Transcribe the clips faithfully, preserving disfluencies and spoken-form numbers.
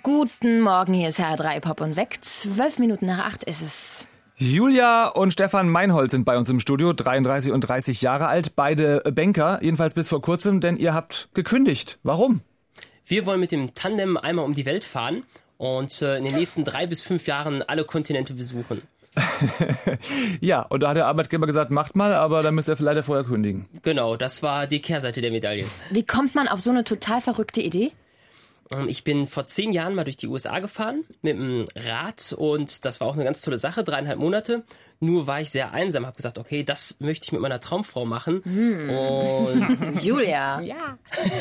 Guten Morgen, hier ist H R drei Pop und Weg. Zwölf Minuten nach acht ist es. Julia und Stefan Meinhold sind bei uns im Studio, dreiunddreißig und dreißig Jahre alt, beide Banker, jedenfalls bis vor kurzem, denn ihr habt gekündigt. Warum? Wir wollen mit dem Tandem einmal um die Welt fahren und äh, in den nächsten drei bis fünf Jahren alle Kontinente besuchen. Ja, und da hat der Arbeitgeber gesagt, macht mal, aber dann müsst ihr leider vorher kündigen. Genau, das war die Kehrseite der Medaille. Wie kommt man auf so eine total verrückte Idee? Ich bin vor zehn Jahren mal durch die U S A gefahren mit dem Rad und das war auch eine ganz tolle Sache, dreieinhalb Monate. Nur war ich sehr einsam, habe gesagt, okay, das möchte ich mit meiner Traumfrau machen. Hm. Und Julia. Ja.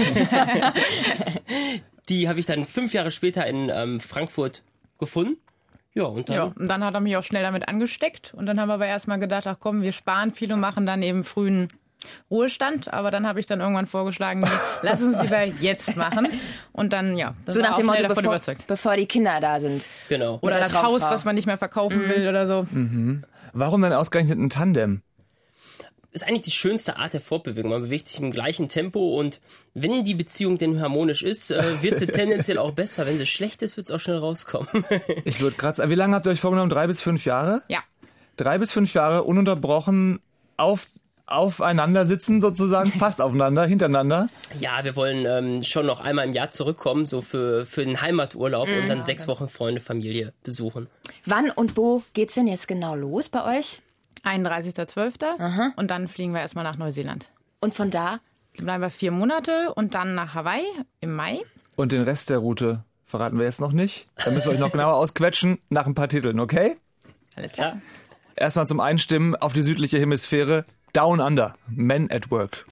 Die habe ich dann fünf Jahre später in ähm, Frankfurt gefunden. Ja und, dann ja, und dann hat er mich auch schnell damit angesteckt. Und dann haben wir aber erstmal gedacht, ach komm, wir sparen viel und machen dann eben frühen Ruhestand, aber dann habe ich dann irgendwann vorgeschlagen, nee, lass uns lieber jetzt machen. Und dann, ja, das so war nach dem auch Motto, davon bevor, überzeugt. bevor die Kinder da sind. Genau. Oder das Traumfrau. Haus, was man nicht mehr verkaufen mhm. will oder so. Mhm. Warum dann ausgerechnet ein Tandem? Ist eigentlich die schönste Art der Fortbewegung. Man bewegt sich im gleichen Tempo und wenn die Beziehung denn harmonisch ist, äh, wird sie tendenziell auch besser. Wenn sie schlecht ist, wird es auch schnell rauskommen. Ich würde gerade sagen, wie lange habt ihr euch vorgenommen? Drei bis fünf Jahre? Ja. Drei bis fünf Jahre ununterbrochen auf aufeinander sitzen sozusagen, fast aufeinander, hintereinander? Ja, wir wollen ähm, schon noch einmal im Jahr zurückkommen, so für, für den Heimaturlaub mhm. und dann sechs Wochen Freunde, Familie besuchen. Wann und wo geht's denn jetzt genau los bei euch? einunddreißigster zwölfter Und dann fliegen wir erstmal nach Neuseeland. Und von da? Dann bleiben wir vier Monate und dann nach Hawaii im Mai. Und den Rest der Route verraten wir jetzt noch nicht. Da müssen wir euch noch genauer ausquetschen nach ein paar Titeln, okay? Alles klar. Ja. Erstmal zum Einstimmen auf die südliche Hemisphäre. Down Under, Men at Work.